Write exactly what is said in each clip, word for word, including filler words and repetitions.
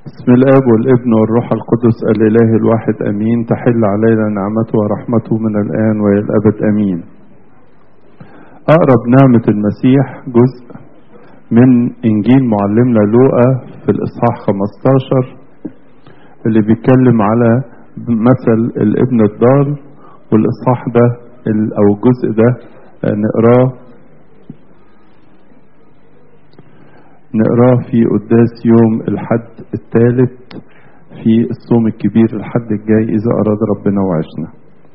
بسم الآب والابن والروح القدس الإله الواحد أمين. تحل علينا نعمته ورحمته من الآن وإلى الأبد أمين. أقرب نعمة المسيح جزء من إنجيل معلمنا لوقا في الإصحاح خمستاشر اللي بيتكلم على مثل الابن الضال، والإصحاح ده أو الجزء ده نقراه نقراه في قداس يوم الحد الثالث في الصوم الكبير الحد الجاي إذا أراد ربنا وعشنا.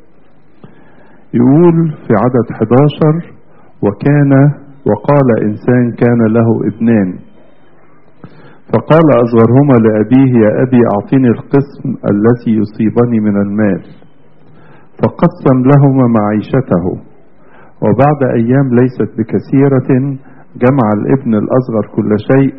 يقول في عدد حداشر: وكان وقال إنسان كان له ابنان، فقال أصغرهما لأبيه: يا أبي أعطني القسم الذي يصيبني من المال، فقسم لهما معيشته. وبعد أيام ليست بكثيرة جمع الابن الأصغر كل شيء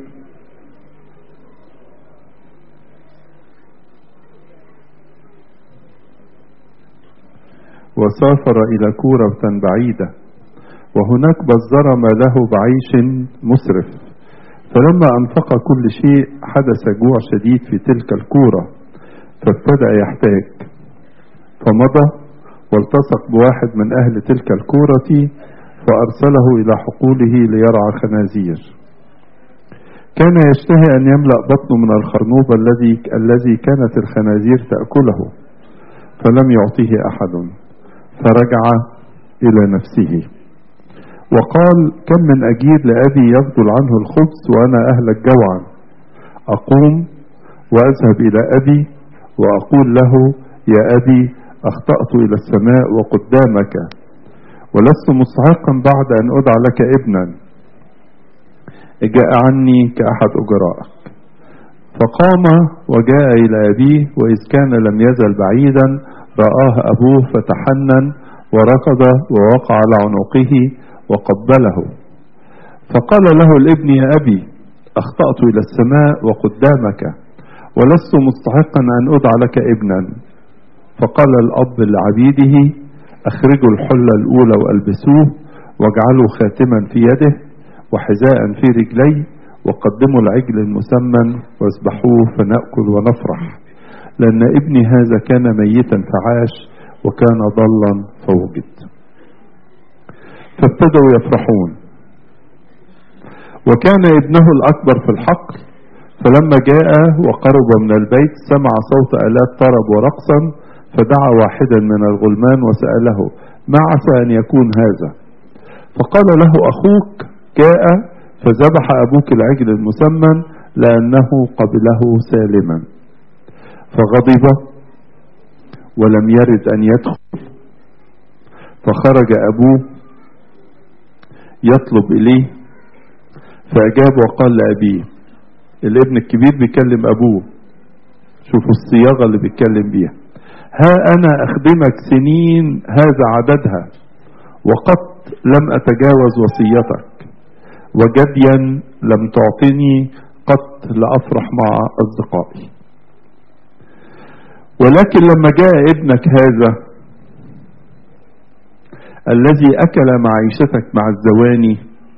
وسافر إلى كورة بعيدة، وهناك بذر ماله بعيش مسرف. فلما أنفق كل شيء حدث جوع شديد في تلك الكورة، فابتدأ يحتاج، فمضى والتصق بواحد من أهل تلك الكورة فأرسله إلى حقوله ليرعى خنازير. كان يشتهي أن يملأ بطنه من الخرنوب الذي الذي كانت الخنازير تأكله، فلم يعطيه أحد، فرجع إلى نفسه وقال: كم من أجير لأبي يفضل عنه الخبز وأنا أهلك جوعا، أقوم وأذهب إلى أبي وأقول له: يا أبي أخطأت إلى السماء وقدامك، ولست مستحقا بعد أن أدعى لك ابنا، جاء عني كأحد أجرائك. فقام وجاء إلى أبيه، وإذ كان لم يزل بعيدا رآه أبوه فتحنن وركض ووقع على عنقه وقبله. فقال له الابن: يا أبي أخطأت إلى السماء وقدامك، ولست مستحقا أن أدعى لك ابنا. فقال الأب لعبيده: أخرجوا الحلة الأولى وألبسوه، واجعلوا خاتما في يده وحذاء في رجليه، وقدموا العجل المسمن واذبحوه فنأكل ونفرح، لأن ابني هذا كان ميتا فعاش وكان ضلا فوجد. فابتدوا يفرحون. وكان ابنه الأكبر في الحقل، فلما جاء وقرب من البيت سمع صوت آلات طرب ورقصا، فدعا واحدا من الغلمان وسأله: ما عسى أن يكون هذا؟ فقال له: أخوك جاء فذبح أبوك العجل المسمن لأنه قبله سالما. فغضب ولم يرد أن يدخل، فخرج أبوه يطلب إليه، فأجاب وقال لأبيه. الابن الكبير بيكلم أبوه، شوفوا الصياغة اللي بيتكلم بيها: ها أنا أخدمك سنين هذا عددها، وقط لم أتجاوز وصيتك، وجديا لم تعطني قط لأفرح مع أصدقائي. ولكن لما جاء ابنك هذا الذي أكل معيشتك مع الزواني،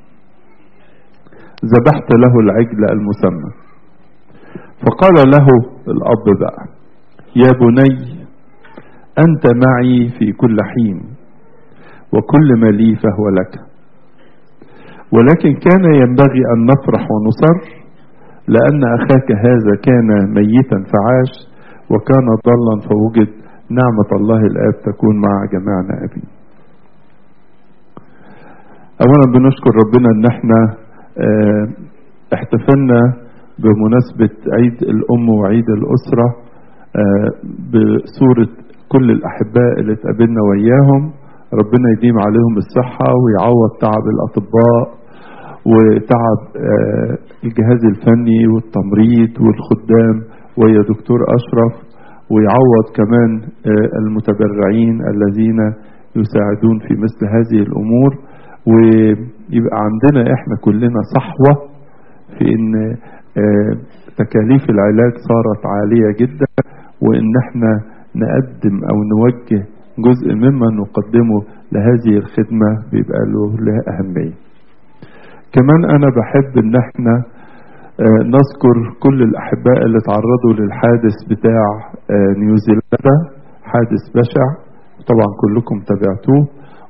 ذبحت له العجل المسمى. فقال له الأب بقى: يا بني أنت معي في كل حين، وكل ما لي فهو لك، ولكن كان ينبغي أن نفرح ونصر، لأن أخاك هذا كان ميتا فعاش وكان ضلا فوجد. نعمة الله الآب تكون مع جميعنا أبي. أولا بنشكر ربنا أن احنا اه احتفلنا بمناسبة عيد الأم وعيد الأسرة اه بصورة كل الأحباء اللي اتقابلنا وياهم. ربنا يديم عليهم الصحة ويعوض تعب الأطباء وتعب اه الجهاز الفني والتمريض والخدام ويا دكتور أشرف، ويعوض كمان اه المتبرعين الذين يساعدون في مثل هذه الأمور. ويبقى عندنا احنا كلنا صحوة في ان اه تكاليف العلاج صارت عالية جدا، وان احنا نقدم او نوجه جزء مما نقدمه لهذه الخدمة بيبقى له لها أهمية. كمان انا بحب ان احنا آه نذكر كل الأحباء اللي تعرضوا للحادث بتاع آه نيوزيلندا، حادث بشع طبعا كلكم تابعتوه،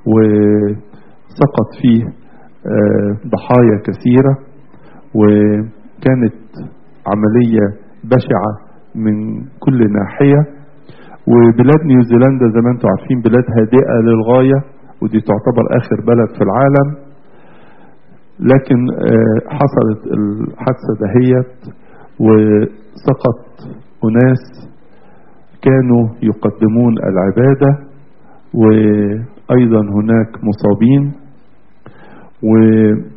وسقط فيه آه ضحايا كثيرة، وكانت عملية بشعة من كل ناحية. وبلاد نيوزيلندا زي ما انتم عارفين بلاد هادئة للغاية، ودي تعتبر آخر بلد في العالم، لكن حصلت الحادثة دهيت وسقط أناس كانوا يقدمون العبادة، وأيضا هناك مصابين. ومصر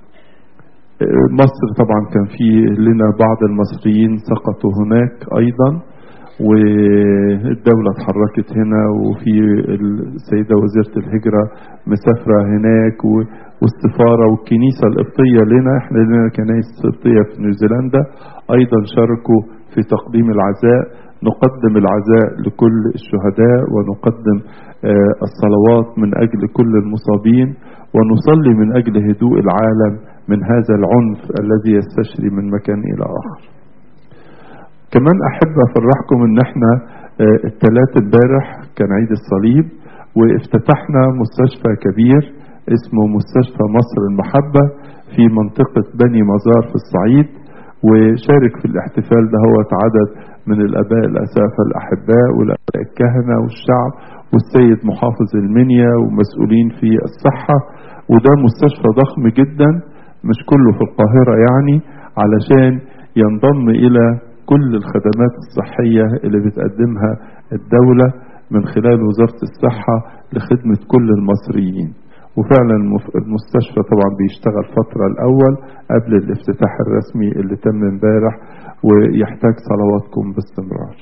طبعا كان في لنا بعض المصريين سقطوا هناك أيضا، والدولة اتحركت هنا، وفي السيدة وزيرة الهجرة مسافرة هناك، والسفارة والكنيسة القبطية لنا، احنا لنا كنائس قبطية في نيوزيلندا أيضا شاركوا في تقديم العزاء. نقدم العزاء لكل الشهداء، ونقدم آه الصلوات من أجل كل المصابين، ونصلي من أجل هدوء العالم من هذا العنف الذي يستشري من مكان إلى آخر. كمان أحب أفرحكم إن احنا آه الثلاث امبارح كان عيد الصليب، وافتتحنا مستشفى كبير اسمه مستشفى مصر المحبة في منطقة بني مزار في الصعيد، وشارك في الاحتفال ده هو عدد من الآباء الأسافة الأحباء والآباء الكهنة والشعب والسيد محافظ المنيا ومسؤولين في الصحة. وده مستشفى ضخم جدا مش كله في القاهرة يعني، علشان ينضم إلى كل الخدمات الصحية اللي بتقدمها الدولة من خلال وزارة الصحة لخدمة كل المصريين. وفعلا المستشفى طبعا بيشتغل فترة الأول قبل الافتتاح الرسمي اللي تم امبارح، ويحتاج صلواتكم باستمرار.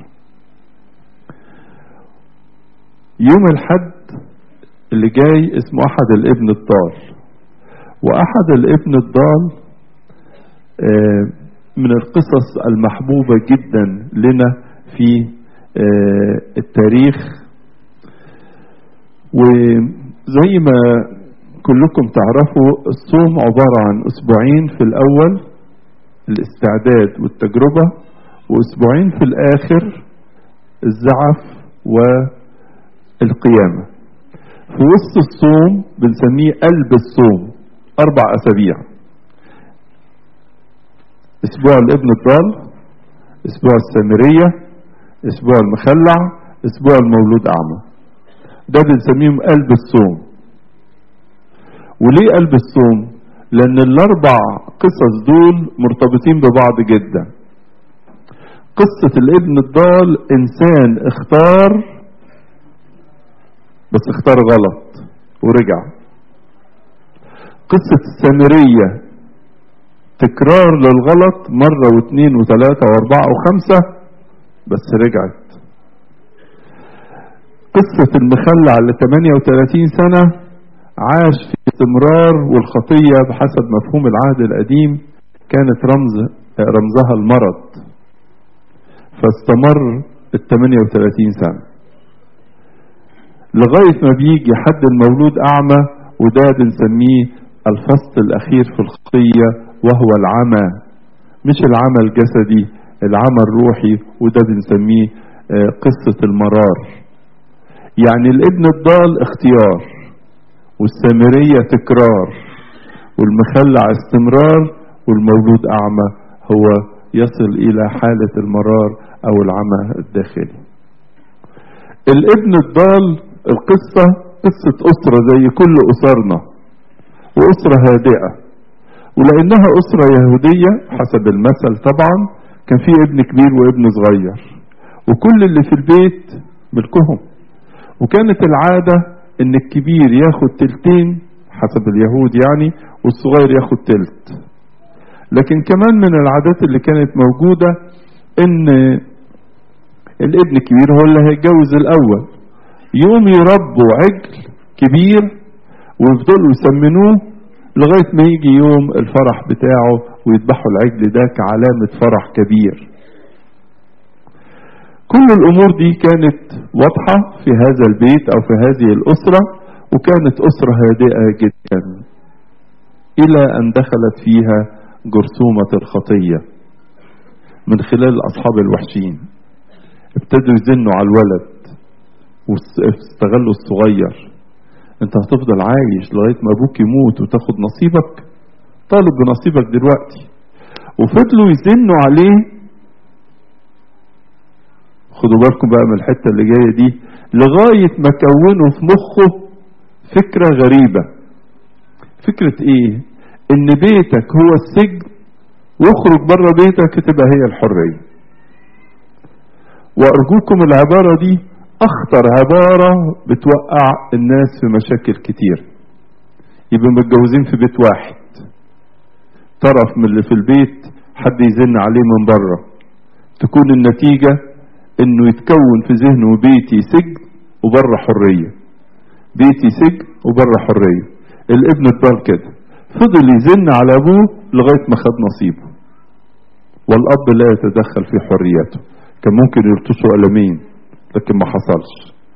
يوم الحد اللي جاي اسمه أحد الابن الضال، وأحد الابن الضال من القصص المحبوبة جدا لنا في التاريخ. وزي ما كلكم تعرفوا الصوم عبارة عن أسبوعين في الأول الاستعداد والتجربة، وأسبوعين في الآخر الزعف والقيامة. في وسط الصوم بنسميه قلب الصوم، أربع أسابيع: أسبوع الابن الضال، أسبوع السامرية، أسبوع المخلع، أسبوع المولود أعمى. ده بنسميهم قلب الصوم. وليه قلب الصوم؟ لأن الأربع قصص دول مرتبطين ببعض جدا. قصة الابن الضال إنسان اختار، بس اختار غلط ورجع. قصة السامرية تكرار للغلط مرة واثنين وثلاثة واربعة وخمسة بس رجعت. قصة المخلع اللي ثمانية وثلاثين سنة عاش في استمرار، والخطية بحسب مفهوم العهد القديم كانت رمز رمزها المرض، فاستمر ال ثمانية وثلاثين سنة لغاية ما بيجي حد المولود أعمى، وده بنسميه الفصل الأخير في الخطية، وهو العمى. مش العمى الجسدي، العمى الروحي، وده بنسميه قصة المرار. يعني الابن الضال اختيار، والسامرية تكرار، والمخلع استمرار، والمولود أعمى هو يصل إلى حالة المرار أو العمى الداخلي. الابن الضال القصة قصة أسرة زي كل أسرنا، وأسرة هادئة، ولأنها أسرة يهودية حسب المثل طبعا كان في ابن كبير وابن صغير، وكل اللي في البيت ملكهم. وكانت العادة ان الكبير ياخد تلتين حسب اليهود يعني، والصغير ياخد تلت. لكن كمان من العادات اللي كانت موجودة ان الابن الكبير هو اللي هيتجوز الاول، يوم يربوا عجل كبير ويفضلوا يسمنوه لغاية ما يجي يوم الفرح بتاعه ويذبحوا العجل ده كعلامة فرح كبير. كل الامور دي كانت واضحة في هذا البيت او في هذه الاسرة، وكانت اسرة هادئة جدا الى ان دخلت فيها جرثومة الخطية. من خلال الأصحاب الوحشين. ابتدوا يزنوا على الولد واستغلوا الصغير. انت هتفضل عايش لغاية ما ابوك يموت وتاخد نصيبك؟ طالب بنصيبك دلوقتي. وفضلوا يزنوا عليه. خدوا بالكم بقى من الحتة اللي جاية دي، لغاية ما كونوا في مخه فكرة غريبة. فكرة ايه؟ ان بيتك هو السجن واخرج بره بيتك تبقى هي الحرية. وارجوكم العبارة دي اخطر عبارة بتوقع الناس في مشاكل كتير. يبقى متجوزين في بيت واحد، طرف من اللي في البيت حد يزن عليه من بره، تكون النتيجة انه يتكون في ذهنه بيتي سجن وبره حرية، بيتي سجن وبره حرية. الابن اتضل كده، فضل يزن على ابوه لغاية ما خد نصيبه، والاب لا يتدخل في حريته. كان ممكن يلطشه قلمين لكن ما حصلش.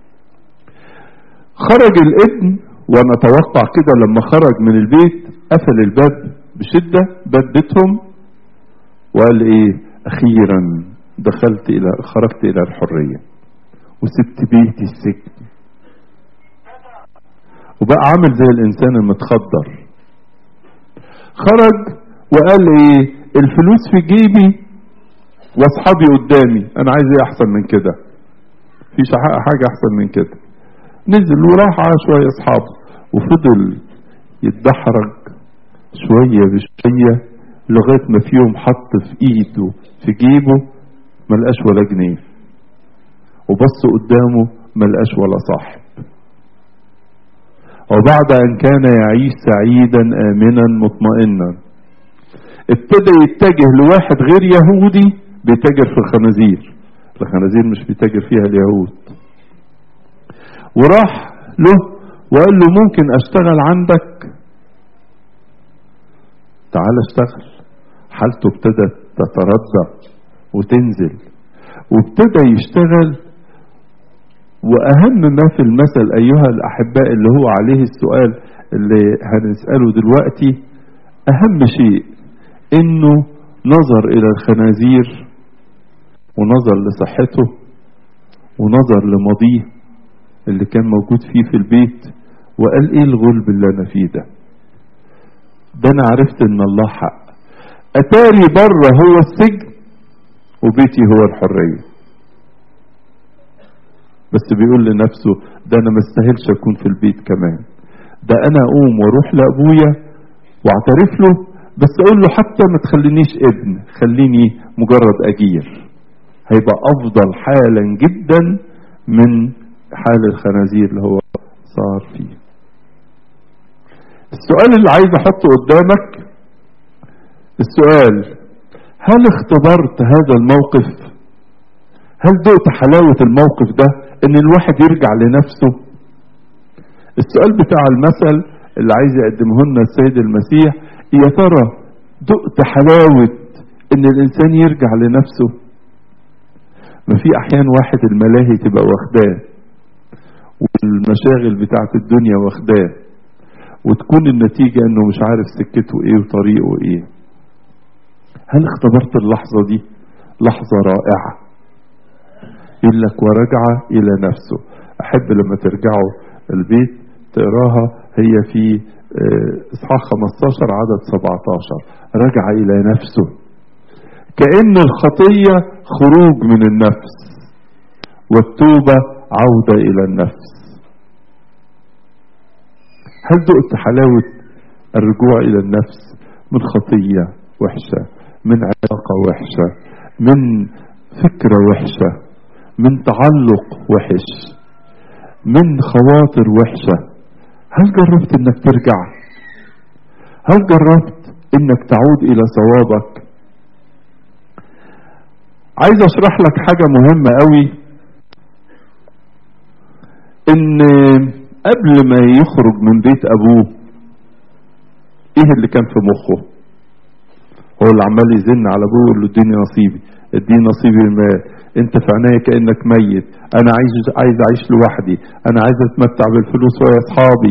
خرج الابن، وانا اتوقع كده لما خرج من البيت قفل الباب بشدة، باب بيتهم، وقال ايه؟ اخيرا دخلت الى خرجت الى الحرية وسبت بيتي السجن. وبقى عامل زي الانسان المتخدر. خرج وقال ايه؟ الفلوس في جيبي واصحابي قدامي، انا عايز ايه احسن من كده؟ مفيش حاجة احسن من كده. نزل وراح على شوية اصحابه، وفضل يتدحرج شوية بشوية لغاية ما في يوم حط في ايده في جيبه ملقاش ولا جنيه، وبص قدامه ملقاش ولا صاحب. وبعد ان كان يعيش سعيدا امنا مطمئنا، ابتدى يتجه لواحد غير يهودي بيتاجر في الخنازير. الخنازير مش بيتاجر فيها اليهود. وراح له وقال له ممكن اشتغل عندك؟ تعال اشتغل. حالته ابتدت تتردى وتنزل، وابتدى يشتغل. واهم ما في المثل ايها الاحباء اللي هو عليه السؤال اللي هنسأله دلوقتي، اهم شيء انه نظر الى الخنازير ونظر لصحته ونظر لماضيه اللي كان موجود فيه في البيت، وقال ايه الغلب اللي انا فيه ده؟ ده انا عرفت ان الله حق. اتاري بره هو السجن وبيتي هو الحرية. بس بيقول لنفسه ده انا ما استاهلش اكون في البيت كمان، ده انا اقوم واروح لابويا واعترف له، بس اقول له حتى ما تخلينيش ابن، خليني مجرد اجير. هيبقى افضل حالا جدا من حال الخنازير اللي هو صار فيه. السؤال اللي عايز احطه قدامك، السؤال: هل اختبرت هذا الموقف؟ هل دقت حلاوة الموقف ده ان الواحد يرجع لنفسه؟ السؤال بتاع المثل اللي عايز يقدمه لنا السيد المسيح، يا ترى دقت حلاوة ان الانسان يرجع لنفسه؟ ما في احيان واحد الملاهي تبقى واخداه والمشاغل بتاعت الدنيا واخداه، وتكون النتيجة انه مش عارف سكته ايه وطريقه ايه. هل اختبرت اللحظة دي؟ لحظة رائعة. يقول لك ورجع الى نفسه. احب لما ترجعوا البيت تقراها، هي في اصحاح خمستاشر عدد سبعتاشر. رجع الى نفسه، كأن الخطية خروج من النفس والتوبة عودة الى النفس. هل دقت حلاوة الرجوع الى النفس من خطية وحشة، من علاقة وحشة، من فكرة وحشة، من تعلق وحش، من خواطر وحشة؟ هل جربت انك ترجع؟ هل جربت انك تعود الى صوابك؟ عايز اشرح لك حاجة مهمة قوي، ان قبل ما يخرج من بيت ابوه ايه اللي كان في مخه؟ هو اللي عمال يزن على ابوه يقول له اديني نصيبي، اديني نصيبي المال، انت في عينيا كأنك ميت، انا عايز عايز اعيش لوحدي، انا عايز اتمتع بالفلوس ويا اصحابي.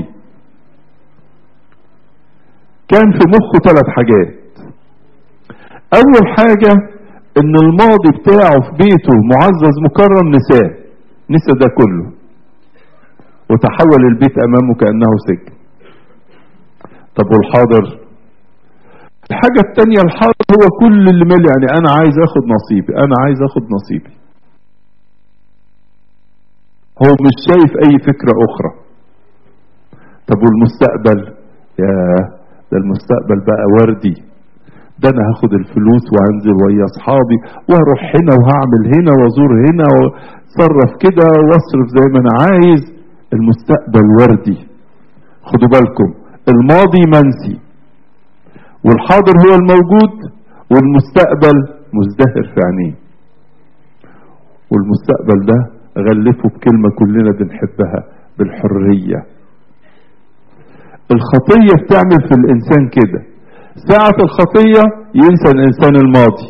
كان في مخه ثلاث حاجات. اول حاجة ان الماضي بتاعه في بيته معزز مكرم نساه، نسى ده كله وتحول البيت امامه كأنه سجن. طب والحاضر؟ الحاجة التانية، الحاضر هو كل اللي مالي، يعني انا عايز اخد نصيبي، انا عايز اخد نصيبي، هو مش شايف اي فكرة اخرى. طب والمستقبل؟ يا ده المستقبل بقى وردي، ده انا هاخد الفلوس وهنزل ويا اصحابي وهروح هنا وهعمل هنا وازور هنا واتصرف كده واصرف زي ما انا عايز. المستقبل وردي. خدوا بالكم، الماضي منسي والحاضر هو الموجود والمستقبل مزدهر في عينيه. والمستقبل ده غلفه بكلمة كلنا بنحبها، بالحرية. الخطية بتعمل في الانسان كده، ساعة الخطية ينسى الانسان الماضي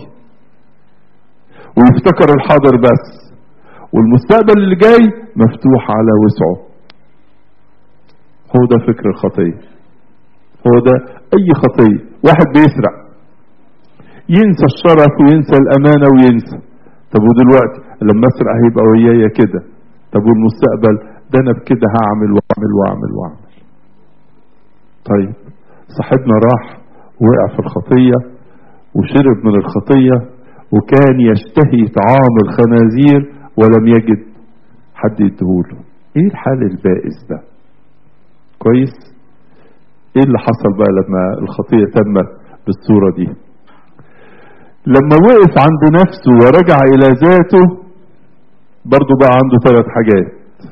ويفتكر الحاضر بس، والمستقبل اللي جاي مفتوح على وسعه. هو ده فكر الخطية، هو ده اي خطية. واحد بيسرق ينسى الشرف وينسى الامانة وينسى، طب ودلوقتي لما اسرق هيبقى ويايا كده، طب والمستقبل ده انا بكده هعمل واعمل واعمل واعمل. طيب صاحبنا راح وقع في الخطية وشرب من الخطية وكان يشتهي طعام الخنازير ولم يجد حد يديهوله. ايه الحال البائس ده؟ كويس؟ ايه اللي حصل بقى لما الخطية تمت بالصورة دي؟ لما وقف عند نفسه ورجع الى ذاته برضو بقى عنده ثلاث حاجات.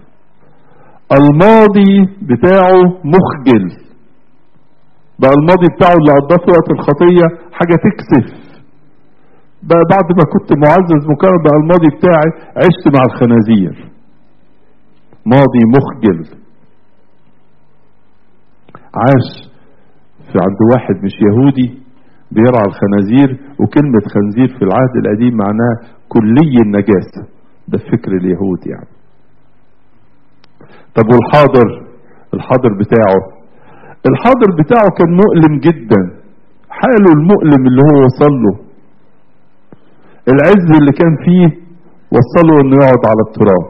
الماضي بتاعه مخجل، بقى الماضي بتاعه اللي قضاه في وقت الخطية حاجة تكسف. بقى بعد ما كنت معزز مكرم بقى الماضي بتاعي عشت مع الخنازير. ماضي مخجل. عاش في عند واحد مش يهودي بيرعى الخنازير، وكلمة خنزير في العهد القديم معناها كلي النجاسة، ده فكر اليهود يعني. طب والحاضر؟ الحاضر بتاعه الحاضر بتاعه كان مؤلم جدا، حاله المؤلم اللي هو وصل له، العز اللي كان فيه وصله انه يقعد على التراب،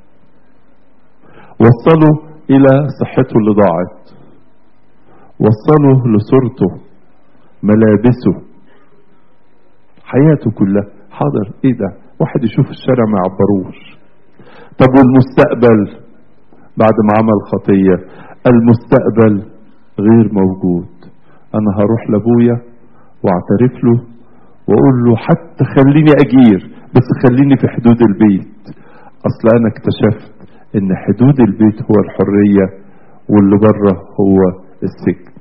وصله الى صحته اللي ضاعت، وصله لصورته، ملابسه، حياته كلها حاضر. ايه ده؟ واحد يشوف الشارع ما يعبروش. طب والمستقبل بعد ما عمل خطية؟ المستقبل غير موجود. انا هروح لابويا واعترف له واقول له حتى خليني اجير بس خليني في حدود البيت، اصل انا اكتشفت ان حدود البيت هو الحرية واللي بره هو السجن.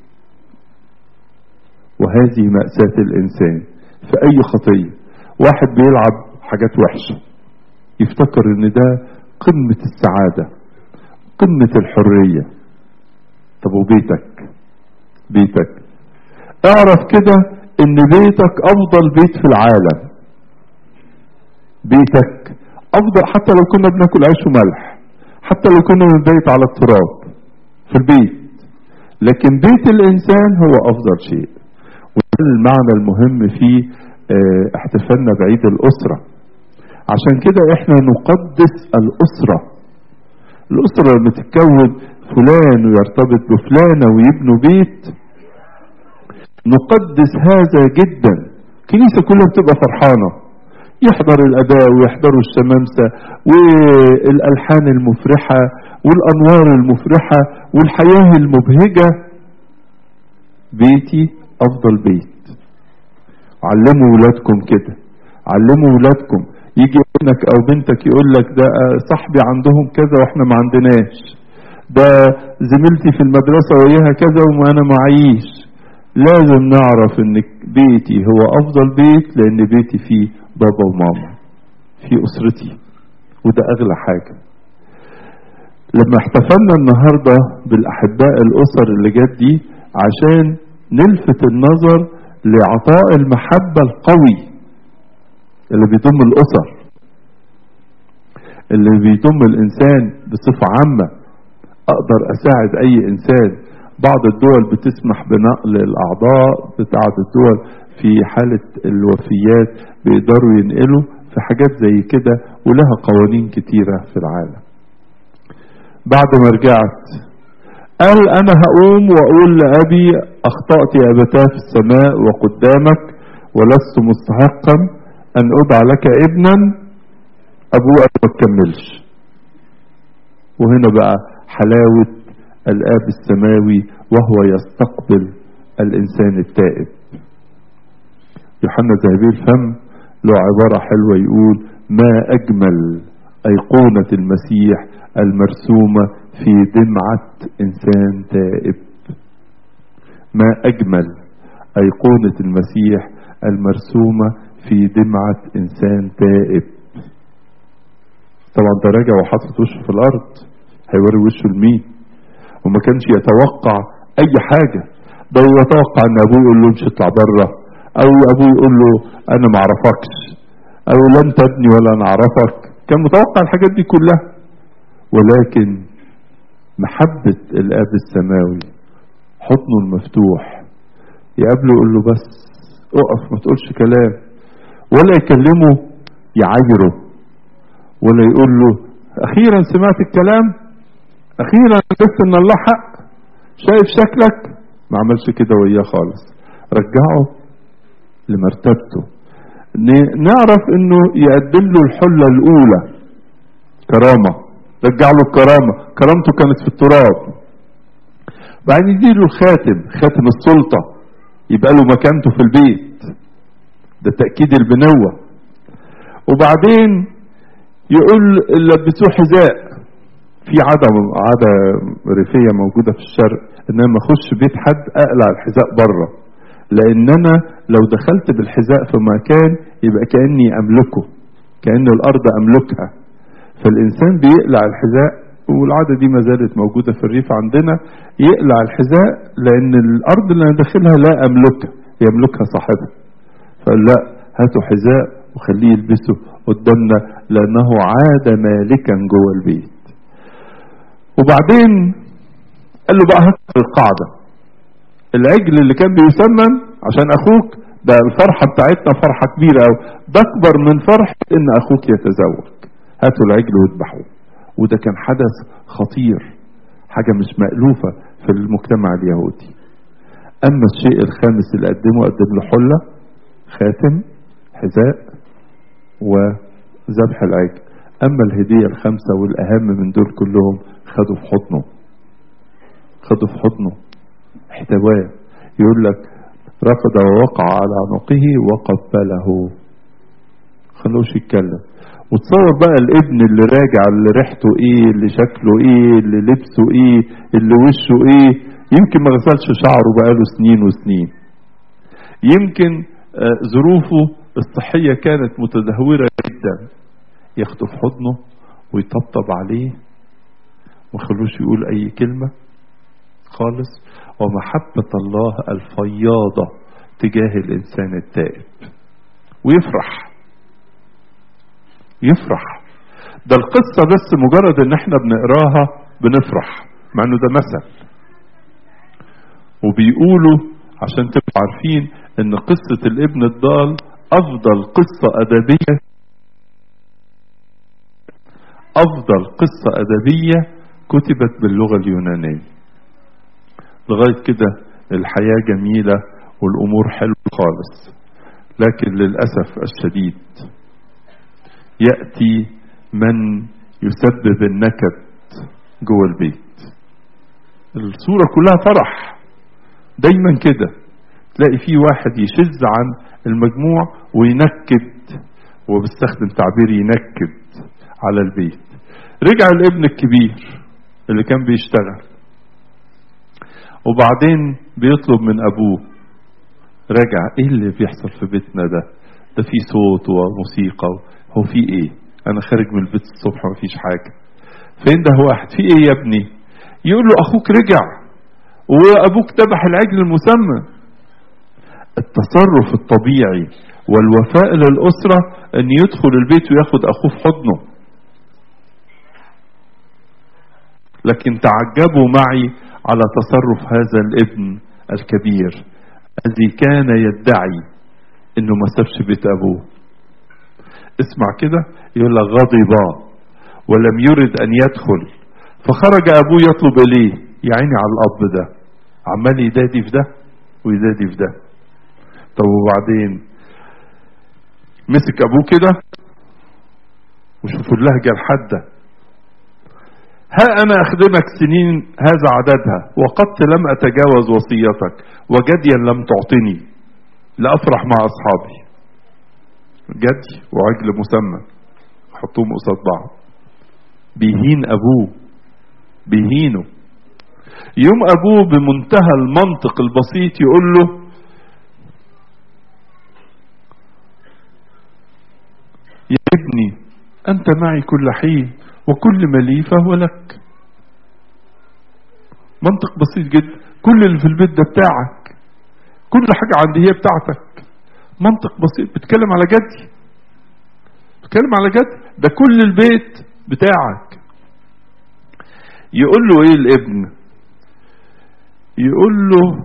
وهذه مأساة الانسان في اي خطية. واحد بيلعب حاجات وحشة يفتكر ان ده قمة السعادة، قمة الحرية. طب وبيتك؟ بيتك اعرف كده ان بيتك افضل بيت في العالم. بيتك افضل، حتى لو كنا بناكل عيش وملح، حتى لو كنا بنبيت على التراب في البيت، لكن بيت الانسان هو افضل شيء. وده المعنى المهم في احتفالنا بعيد الاسرة. عشان كده احنا نقدس الاسرة. الاسرة لما تتكون فلان ويرتبط بفلانة ويبنوا بيت، نقدس هذا جدا. الكنيسة كلها بتبقى فرحانة، يحضر الأداء ويحضروا الشمامسة والألحان المفرحة والأنوار المفرحة والحياة المبهجة. بيتي أفضل بيت. علموا ولادكم كده، علموا ولادكم. يجي ابنك أو بنتك يقول لك ده صاحبي عندهم كذا وإحنا ما عندناش، ده زميلتي في المدرسة وياها كذا وأنا معيش. لازم نعرف ان بيتي هو افضل بيت، لان بيتي فيه بابا وماما، في اسرتي، وده اغلى حاجة. لما احتفلنا النهاردة بالاحباء الاسر اللي جت دي عشان نلفت النظر لعطاء المحبة القوي اللي بيضم الاسر، اللي بيضم الانسان بصفة عامة. اقدر اساعد اي انسان بعض الدول بتسمح بنقل الأعضاء، بتاعة الدول في حالة الوفيات بيقدروا ينقلوا في حاجات زي كده، ولها قوانين كتيرة في العالم. بعد ما رجعت قال أنا هقوم وأقول لأبي أخطأت يا أبتاه في السماء وقدامك، ولست مستحقا أن أدعى لك ابنا. أبوه ما تكملش. وهنا بقى حلاوة الآب السماوي وهو يستقبل الإنسان التائب. يوحنا ذهبي الفم له عبارة حلوة يقول: ما أجمل أيقونة المسيح المرسومة في دمعة إنسان تائب. ما أجمل أيقونة المسيح المرسومة في دمعة إنسان تائب. طبعا ده راجع وحاطط وشه في الأرض، هيوري وشه لمين؟ وما كانش يتوقع أي حاجة. ده يتوقع أن أبوه يقول له مش اطلع بره، أو أبوه يقول له أنا معرفكش، أو لن تبني ولا نعرفك. كان متوقع الحاجات دي كلها، ولكن محبة الآب السماوي حضنه المفتوح يقابله يقول له بس اقف، ما تقولش كلام، ولا يكلمه يعايره، ولا يقول له أخيرا سمعت الكلام، أخيرا عرفت إن الله حق، شايف شكلك. ما عملش كده وياه خالص، رجعه لمرتبته. نعرف إنه يقدم له الحلة الأولى كرامة، رجع له الكرامة، كرامته كانت في التراب. بعدين يديله الخاتم، خاتم السلطة، يبقى له مكانته في البيت، ده تأكيد البنوة. وبعدين يقول لبسوه حذاء. في عادة عادة ريفية موجودة في الشرق ان انا اخش بيت حد اقلع الحذاء بره، لان انا لو دخلت بالحذاء في مكان يبقى كأني املكه، كأن الارض املكها. فالانسان بيقلع الحذاء، والعادة دي ما زالت موجودة في الريف عندنا، يقلع الحذاء لان الارض اللي انا داخلها لا املكها، يملكها صاحبها. فقال لا، هاتوا حذاء وخليه يلبسه قدامنا، لانه عاد مالكا جوه البيت. وبعدين قال له بقى هات القاعدة، العجل اللي كان بيسمن عشان اخوك ده، الفرحة بتاعتنا فرحة كبيرة أوي، ده اكبر من فرحة ان اخوك يتزوج. هاتوا العجل واذبحوه. وده كان حدث خطير، حاجة مش مألوفة في المجتمع اليهودي. اما الشيء الخامس اللي قدمه، قدم له حلة، خاتم، حذاء، وذبح العجل. اما الهدية الخامسة والاهم من دول كلهم، خدوا في حضنه، خدوا في حضنه، احتواه. يقول لك رفض ووقع على عنقه وقبله، خلوش يتكلم. وتصور بقى الابن اللي راجع، اللي ريحته ايه، اللي شكله ايه، اللي لبسه ايه، اللي وشه ايه، يمكن ما غسلش شعره بقاله سنين وسنين، يمكن آه ظروفه الصحية كانت متدهورة جدا. ياخده في حضنه ويطبطب عليه، وخلوش يقول اي كلمة خالص. ومحبة الله الفياضة تجاه الانسان التائب، ويفرح يفرح. ده القصة بس مجرد ان احنا بنقراها بنفرح، مع انه ده مثل. وبيقولوا عشان تبقوا عارفين ان قصة الابن الضال افضل قصة ادبية، افضل قصة ادبية كتبت باللغة اليونانية. لغاية كده الحياة جميلة والامور حلوة خالص، لكن للأسف الشديد يأتي من يسبب النكد جوه البيت. الصورة كلها فرح، دايما كده تلاقي فيه واحد يشز عن المجموع وينكد، وبستخدم تعبير ينكد على البيت. رجع الابن الكبير اللي كان بيشتغل، وبعدين بيطلب من ابوه، رجع ايه اللي بيحصل في بيتنا ده؟ ده في صوت وموسيقى، هو في ايه؟ انا خارج من البيت الصبح ما فيش حاجة. فين ده واحد؟ في ايه يا ابني؟ يقول له اخوك رجع وابوك ذبح العجل المسمى. التصرف الطبيعي والوفاء للأسرة ان يدخل البيت وياخد اخوه في حضنه. لكن تعجبوا معي على تصرف هذا الابن الكبير الذي كان يدعي انه ما سابش بيت ابوه. اسمع كده، يقول لك غضب ولم يرد ان يدخل، فخرج ابوه يطلب اليه. يا عيني على الاب ده، عمال يدادي في ده ويدادي في ده. طب وبعدين مسك ابوه كده، وشوفوا اللهجة الحادة: ها انا اخدمك سنين هذا عددها، وقد لم اتجاوز وصيتك، وجديا لم تعطني لافرح مع اصحابي. جدي وعجل مسمى، حطوهم قصاد بعض. بيهين ابوه، بيهينه. يوم ابوه بمنتهى المنطق البسيط يقول له: يا ابني انت معي كل حين، وكل ما لي فهو لك. منطق بسيط جدا. كل اللي في البيت ده بتاعك، كل حاجة عندي هي بتاعتك. منطق بسيط. بتكلم على جدي، بتكلم على جدي، ده كل البيت بتاعك. يقول له ايه الابن؟ يقول له: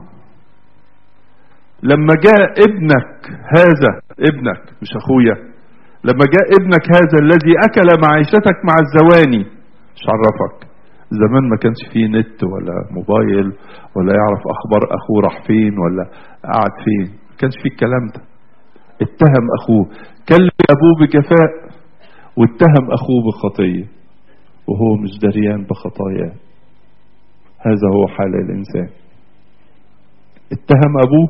لما جاء ابنك هذا، ابنك مش اخويا، لما جاء ابنك هذا الذي اكل معيشتك مع الزواني. مش عرفك زمان ما كانش فيه نت ولا موبايل ولا يعرف اخبار اخوه راح فين ولا قعد فين، ما كانش فيه الكلام ده. اتهم اخوه، كلم ابوه بجفاء، واتهم اخوه بخطيه وهو مش دريان بخطاياه. هذا هو حال الانسان. اتهم ابوه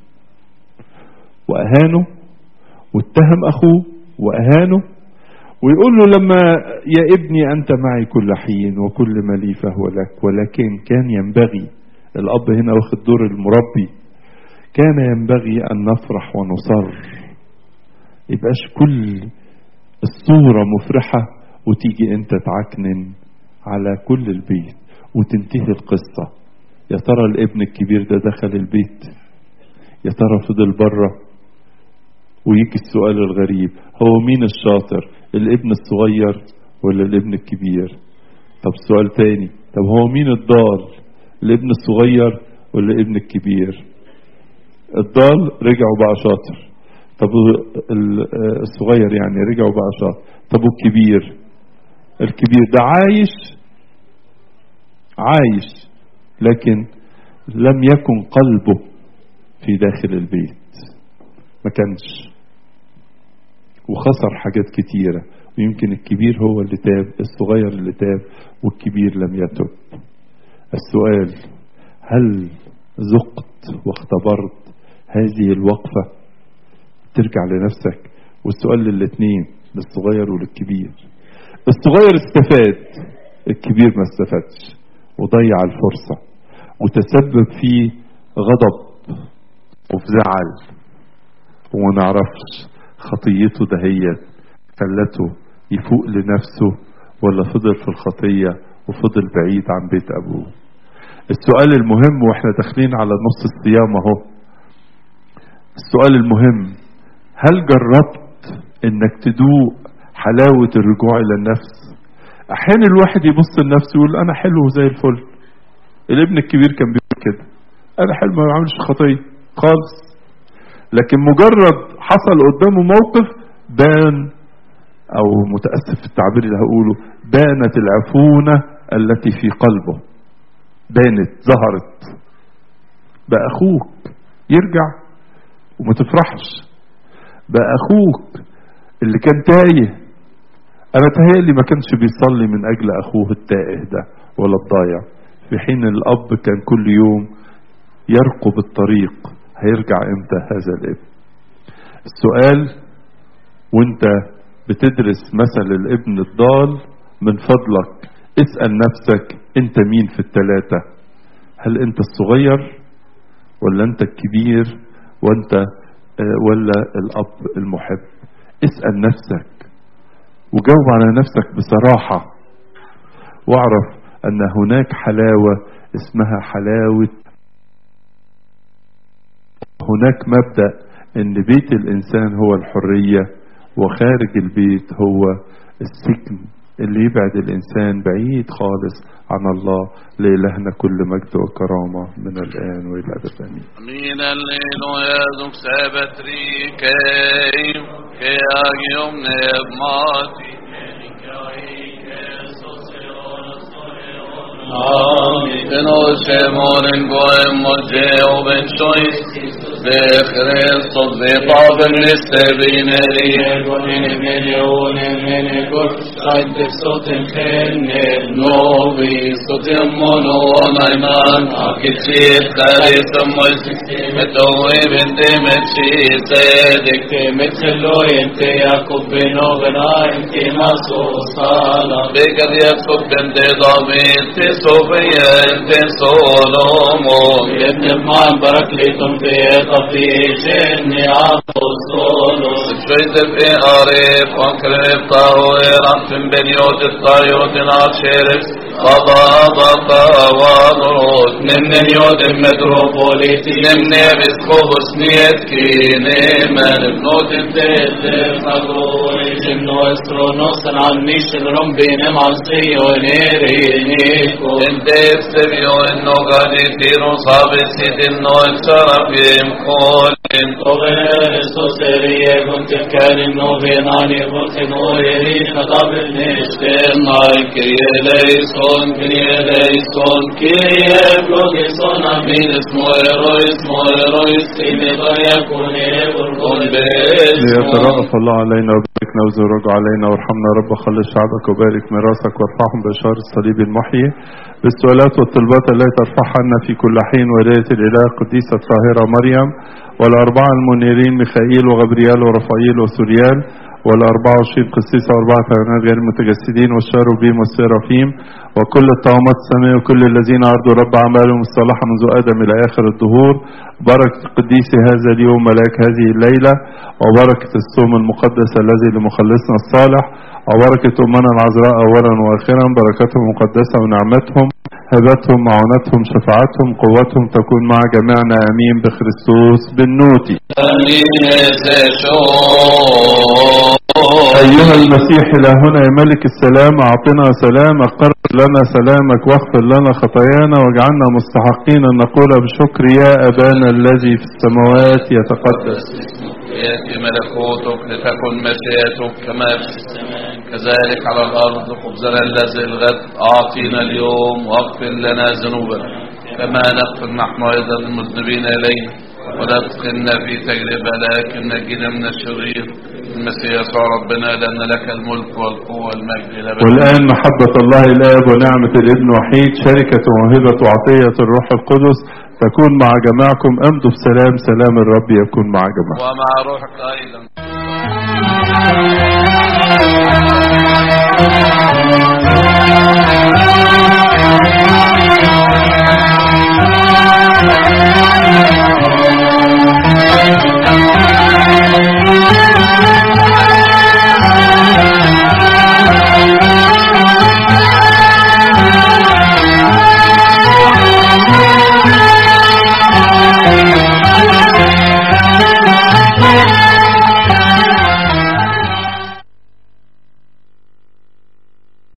واهانه، واتهم اخوه واهانه، ويقول له: لما يا ابني انت معي كل حين، وكل ما لي فهو لك. ولكن كان ينبغي، الاب هنا واخد دور المربي، كان ينبغي ان نفرح ونصر. يبقاش كل الصورة مفرحة وتيجي انت تعكنن على كل البيت وتنتهي القصة. يا ترى الابن الكبير ده دخل البيت؟ يا ترى فضل بره؟ ويجي السؤال الغريب: هو مين الشاطر، الابن الصغير ولا الابن الكبير؟ طب سؤال تاني: طب هو مين الضال، الابن الصغير ولا الابن الكبير؟ الضال رجع وبقى شاطر، طب الصغير يعني رجع وبقى شاطر، طب والكبير؟ الكبير ده عايش عايش لكن لم يكن قلبه في داخل البيت، ما كانش، وخسر حاجات كتيرة. ويمكن الكبير هو اللي تاب، الصغير اللي تاب، والكبير لم يتب. السؤال: هل ذقت واختبرت هذه الوقفة؟ ترجع لنفسك. والسؤال للاثنين، للصغير وللكبير. الصغير استفاد، الكبير ما استفادش وضيع الفرصة وتسبب في غضب وفي زعل، وما نعرفش خطيته دهيت خلته يفوق لنفسه ولا فضل في الخطية وفضل بعيد عن بيت أبوه. السؤال المهم واحنا داخلين على نص الصيام اهو، السؤال المهم: هل جربت انك تدوق حلاوة الرجوع الى النفس؟ احيانا الواحد يبص لنفسه يقول انا حلو زي الفل. الابن الكبير كان بيقول كده: انا حلو ما بعملش خطية خالص. لكن مجرد حصل قدامه موقف بان، او متأسف في التعبير اللي هقوله، بانت العفونة التي في قلبه، بانت ظهرت. بقى اخوك يرجع وما تفرحش، بقى اخوك اللي كان تايه. انا تهيألي ما كانش بيصلي من اجل اخوه التائه ده ولا الضايع، في حين الاب كان كل يوم يرقب الطريق هيرجع امتى هذا الابن. السؤال وانت بتدرس مثل الابن الضال، من فضلك اسأل نفسك انت مين في الثلاثة؟ هل انت الصغير ولا انت الكبير وانت ولا الاب المحب؟ اسأل نفسك وجاوب على نفسك بصراحة، واعرف ان هناك حلاوة اسمها حلاوة. هناك مبدأ ان بيت الانسان هو الحرية، وخارج البيت هو السجن اللي يبعد الإنسان بعيد خالص عن الله. لإلهنا كل مجد وكرامة من الآن وإلى الأبد آمين. Min allelo Jesu sebet rike, ke agium nebmati, Amen. Benoche moren goem mojeo ben shois, be Christos be Pavel listebineri, gonin milionen menegor, shayte soten khenne, novi soten mono anayman, akichit kharisam mois, metoe bende mechi sedekte metelo ente Jakob beno benainte maso sala, begad Jakob bende David Sofia ente Solomon, ابن المان بركليتم في قفيشن apostolus, شويت في عريف وانكريب طاوير عمتم بنيوت الطايوت ناشيرس قضى ضطا وضروت نمن يود المتروبوليتي نمن بسكوبس نيت كيني من بنوت الديت الفقوري جنو استرونوس عنيش الرمبين معصي ونيرينيكو انديب سبيو انو قادي تيرو صابسي دنو اكسرفيم قولين وغيرستو سريه كنت كان انو بيناني قلت نوري خطاب النشتر نايك يليسو Son Kyrie Eplogison Amin Esmo Erois Mo Erois Ime Bayakune Burgon Beis ليترأف الله علينا وباركنا وزرق علينا وارحمنا رب خلي شعبك وبارك ميراثك وارفعهم بشار الصليب المحيي بالسؤالات والطلبات التي ترفعها عنا في كل حين ولاية الإله القديسة الطاهرة مريم والأربعة المنيرين ميخائيل وغبريال ورفائيل وسوريال والأربعة وعشرين قسيسة وأربعة حيوانات غير المتجسدين والشاروبيم والسيرافيم وكل الطغمات السماء وكل الذين عرضوا رب أعمالهم الصالحة منذ آدم إلى آخر الدهور. بركة قديس هذا اليوم ملاك هذه الليلة وبركة الصوم المقدس الذي لمخلصنا الصالح وبركة أمنا العذراء أولا وآخرا. بركتهم مقدسة ونعمتهم هبتهم معونتهم شفاعتهم قوتهم تكون مع جميعنا آمين بخريستوس بالنوتي. أيها المسيح إلهنا يا ملك السلام أعطنا سلام أقرر لنا سلامك واغفر لنا خطايانا واجعلنا مستحقين أن نقول بشكر يا أبانا الذي في السماوات يتقدس يأتي ملكوتك لتكن مشيئتك كما في السماء كذلك على الأرض. خبزنا الذي الغد أعطينا اليوم واغفر لنا ذنوبنا كما نغفر نحن أيضا المذنبين إلينا ولا تدخلنا في تجربة لكن نجينا من الشرير. المسيح يسوع ربنا لأن لك الملك والقوة والمجد إلى أبد. والآن محبة الله الآب ونعمة الابن وحيد شركة وموهبة وعطية الروح القدس تكون مع جماعكم. أمضوا بسلام. سلام الرب يكون مع جماعكم ومع روحك أيضا. Oh